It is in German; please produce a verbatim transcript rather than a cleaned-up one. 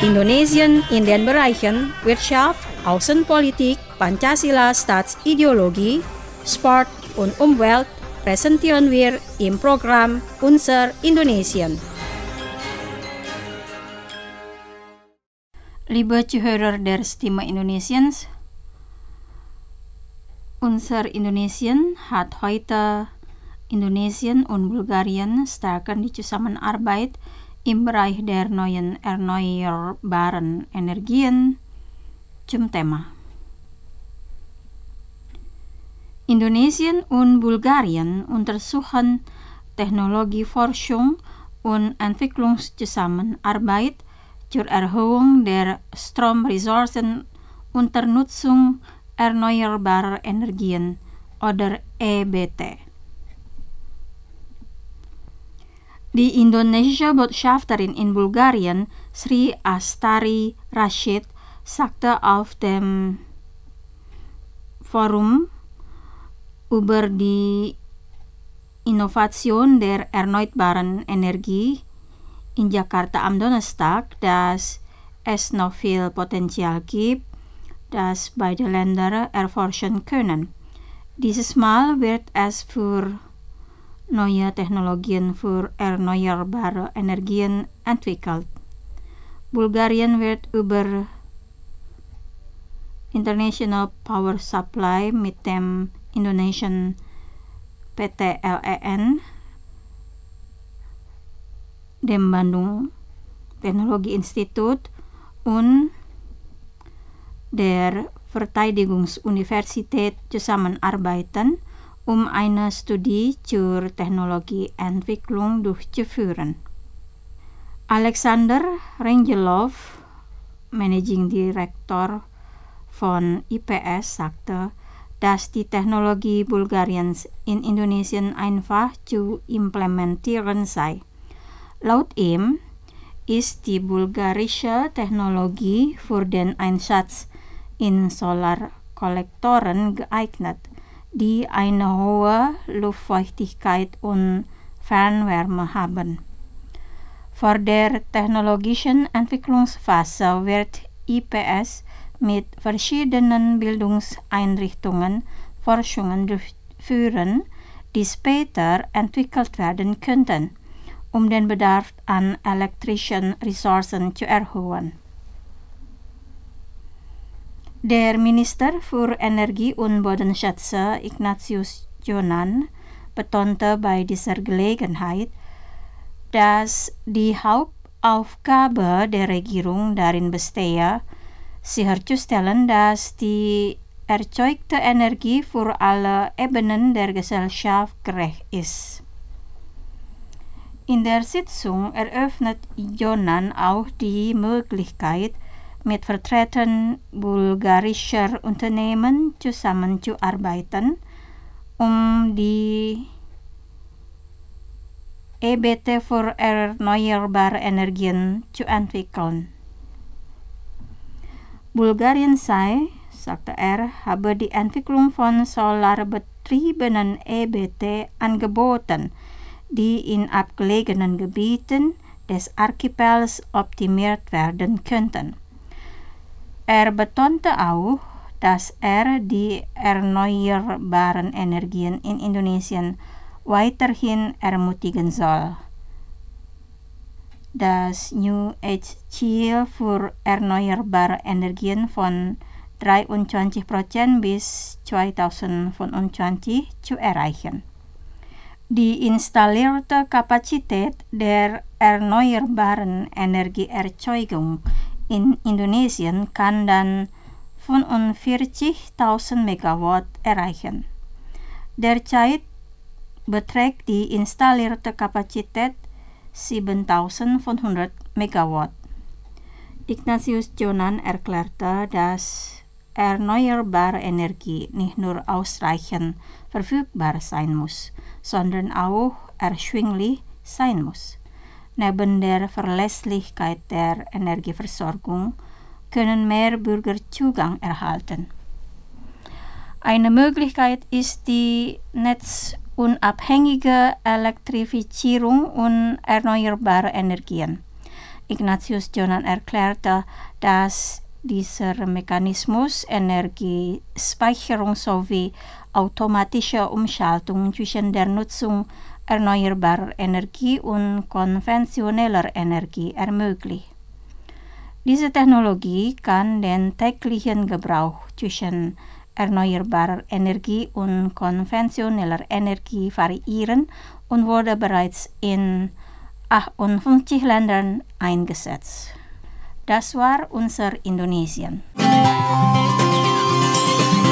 Indonesien in den Bereichen Wirtschaft, Außenpolitik, Pancasila Staatsideologie, Sport und Umwelt präsentieren wir im Programm Unser Indonesien. Liebe Zuhörer der Stimme Indonesiens, Unser Indonesien hat heute Indonesien und Bulgarien stärken die Zusammenarbeit im Bereich der neuen erneuerbaren Energien zum Thema. Indonesien und Bulgarien untersuchen Technologieforschung und Entwicklungszusammenarbeit zur Erhöhung der Stromressourcen unter Nutzung erneuerbarer Energien oder E B T. Die indonesische Botschafterin in Bulgarien, Sri Astari Rashid, sagte auf dem Forum über die Innovation der erneuerbaren Energie in Jakarta am Donnerstag, dass es noch viel Potenzial gibt, das beide Länder erforschen können. Dieses Mal wird es für neue Technologien für erneuerbare Energien entwickelt. Bulgarien wird über International Power Supply mit dem Indonesian P T L E N, dem Bandung Technologieinstitut und der Verteidigungsuniversität zusammenarbeiten, um eine Studie zur Technologieentwicklung durchzuführen. Alexander Rangelov, Managing Director von I P S, sagte, dass die Technologie Bulgariens in Indonesien einfach zu implementieren sei. Laut ihm ist die bulgarische Technologie für den Einsatz in Solarkollektoren geeignet, die eine hohe Luftfeuchtigkeit und Fernwärme haben. Vor der technologischen Entwicklungsphase wird I P S mit verschiedenen Bildungseinrichtungen Forschungen durchführen, die später entwickelt werden könnten, um den Bedarf an elektrischen Ressourcen zu erhöhen. Der Minister für Energie und Bodenschätze Ignatius Jonan betonte bei dieser Gelegenheit, dass die Hauptaufgabe der Regierung darin bestehe, sicherzustellen, dass die erzeugte Energie für alle Ebenen der Gesellschaft gerecht ist. In der Sitzung eröffnet Jonan auch die Möglichkeit, mit Vertretern bulgarischer Unternehmen zusammenzuarbeiten, um die E B T für erneuerbare Energien zu entwickeln. Bulgarien sei, sagte er, habe die Entwicklung von solarbetriebenen E B T angeboten, die in abgelegenen Gebieten des Archipels optimiert werden könnten. Er betonte auch, dass er die erneuerbaren Energien in Indonesien weiterhin ermutigen soll. Das New Age-Ziel für erneuerbare Energien von dreiundzwanzig Prozent bis zweitausendfünfundzwanzig zu erreichen. Die installierte Kapazität der erneuerbaren Energieerzeugung in Indonesien kann dann fünfundvierzigtausend Megawatt erreichen. Derzeit beträgt die installierte Kapazität siebentausendfünfhundert Megawatt. Ignatius Jonan erklärte, dass erneuerbare Energie nicht nur ausreichend verfügbar sein muss, sondern auch erschwinglich sein muss. Neben der Verlässlichkeit der Energieversorgung können mehr Bürger Zugang erhalten. Eine Möglichkeit ist die netzunabhängige Elektrifizierung und erneuerbare Energien. Ignatius Jonan erklärte, dass dieser Mechanismus Energiespeicherung sowie automatische Umschaltung zwischen der Nutzung erneuerbarer Energie und konventioneller Energie ermöglicht. Diese Technologie kann den täglichen Gebrauch zwischen erneuerbarer Energie und konventioneller Energie variieren und wurde bereits in achtundfünfzig Ländern eingesetzt. Das war unser Indonesien.